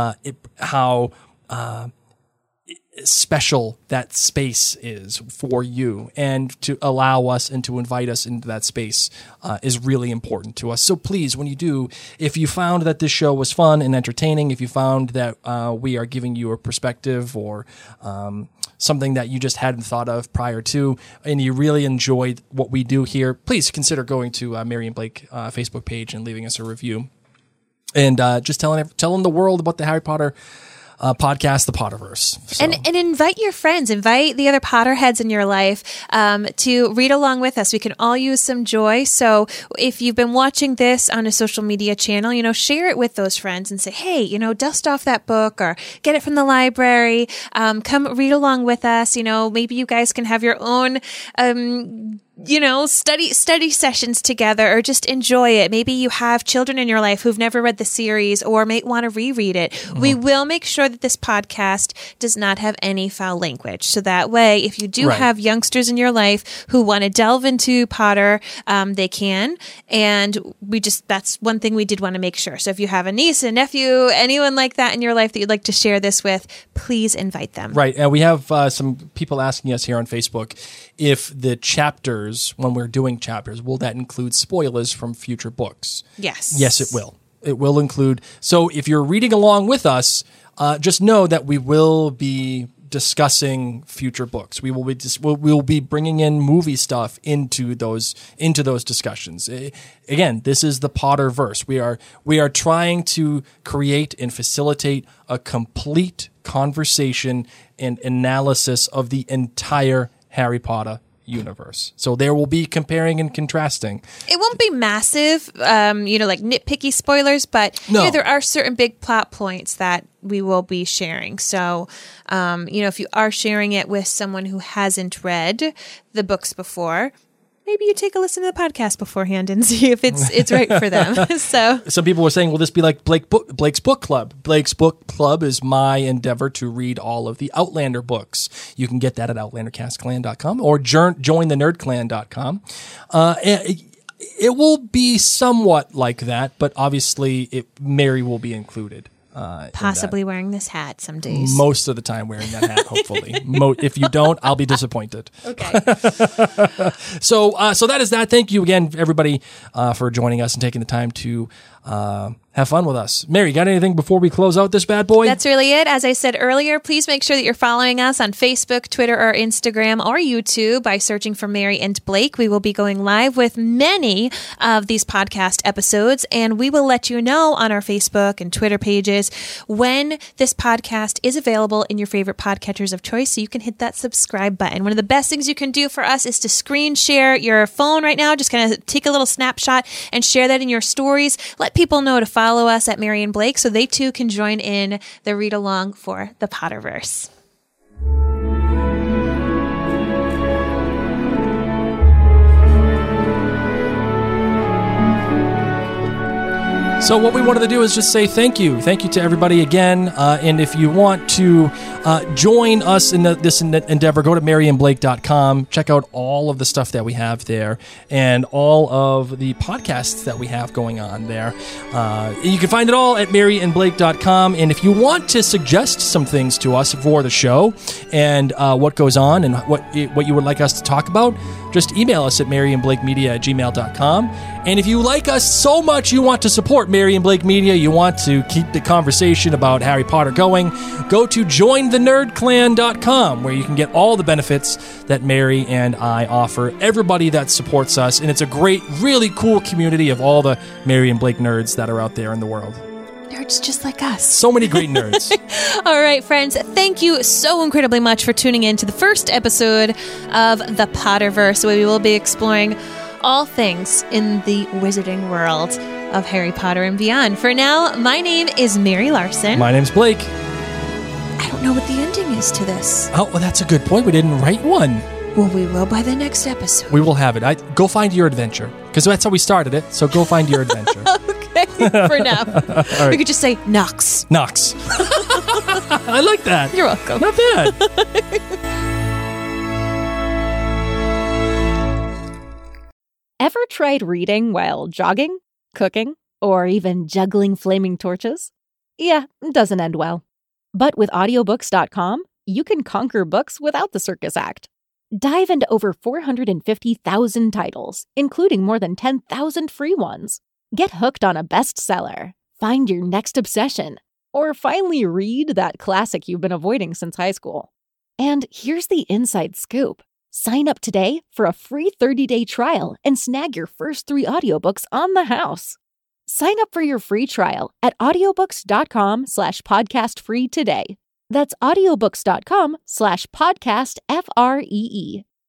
B: special that space is for you, and to allow us and to invite us into that space is really important to us. So please, when you do, if you found that this show was fun and entertaining, if you found that we are giving you a perspective or something that you just hadn't thought of prior to, and you really enjoyed what we do here, please consider going to Mary and Blake Facebook page and leaving us a review. And just telling the world about the Harry Potter podcast, the Potterverse. So.
A: And invite your friends, invite the other Potterheads in your life to read along with us. We can all use some joy. So if you've been watching this on a social media channel, share it with those friends and say, hey, dust off that book or get it from the library. Come read along with us. Maybe you guys can have your own study sessions together, or just enjoy it. Maybe you have children in your life who've never read the series or may want to reread it. Mm-hmm. We will make sure that this podcast does not have any foul language. So that way, if you do have youngsters in your life who want to delve into Potter, they can. And that's one thing we did want to make sure. So if you have a niece, a nephew, anyone like that in your life that you'd like to share this with, please invite them.
B: Right. And we have some people asking us here on Facebook if the chapters, when we're doing chapters, will that include spoilers from future books?
A: Yes.
B: Yes, it will. It will include. So if you're reading along with us, just know that we will be discussing future books. We will be bringing in movie stuff into those discussions. Again, this is the Potterverse. We are trying to create and facilitate a complete conversation and analysis of the entire Harry Potter universe. So there will be comparing and contrasting.
A: It won't be massive, like nitpicky spoilers, but there are certain big plot points that we will be sharing. So, if you are sharing it with someone who hasn't read the books before, maybe you take a listen to the podcast beforehand and see if it's right for them. So
B: some people were saying, will this be like Blake's book club? Blake's book club is my endeavor to read all of the Outlander books. You can get that at outlandercastclan.com or jointhenerdclan.com. It will be somewhat like that, but obviously Mary will be included.
A: Possibly wearing this hat some days.
B: Most of the time wearing that hat, hopefully. If you don't, I'll be disappointed.
A: Okay.
B: So that is that. Thank you again, everybody, for joining us and taking the time to have fun with us. Mary, got anything before we close out this bad boy?
A: That's really it. As I said earlier, please make sure that you're following us on Facebook, Twitter, or Instagram, or YouTube by searching for Mary and Blake. We will be going live with many of these podcast episodes, and we will let you know on our Facebook and Twitter pages when this podcast is available in your favorite podcatchers of choice, so you can hit that subscribe button. One of the best things you can do for us is to screen share your phone right now. Just kind of take a little snapshot and share that in your stories. Let people know to follow us at Mary and Blake so they too can join in the read along for the Potterverse.
B: So what we wanted to do is just say thank you. Thank you to everybody again. And if you want to join us in this endeavor, go to maryandblake.com. Check out all of the stuff that we have there and all of the podcasts that we have going on there. You can find it all at maryandblake.com. And if you want to suggest some things to us for the show and what goes on and what you would like us to talk about, just email us at maryandblakemedia@gmail.com. And if you like us so much you want to support Mary and Blake Media, you want to keep the conversation about Harry Potter going, go to jointhenerdclan.com, where you can get all the benefits that Mary and I offer everybody that supports us. And it's a great, really cool community of all the Mary and Blake nerds that are out there in the world.
A: Nerds just like us.
B: So many great nerds.
A: All right, friends, thank you so incredibly much for tuning in to the first episode of the Potterverse, where we will be exploring all things in the wizarding world of Harry Potter and beyond. For now, my name is Mary Larson.
B: My name's Blake.
A: I don't know what the ending is to this.
B: Oh, well, that's a good point. We didn't write one.
A: Well, we will by the next episode.
B: We will have it. Go find your adventure, because that's how we started it. So go find your adventure.
A: Okay, for now.
B: Right.
A: We could just say Knox.
B: Knox. I like that.
A: You're welcome.
B: Not bad.
D: Ever tried reading while jogging, cooking, or even juggling flaming torches? Yeah, it doesn't end well. But with audiobooks.com, you can conquer books without the circus act. Dive into over 450,000 titles, including more than 10,000 free ones. Get hooked on a bestseller, find your next obsession, or finally read that classic you've been avoiding since high school. And here's the inside scoop. Sign up today for a free 30-day trial and snag your first 3 audiobooks on the house. Sign up for your free trial at audiobooks.com/podcastfree today. That's audiobooks.com/podcastfree.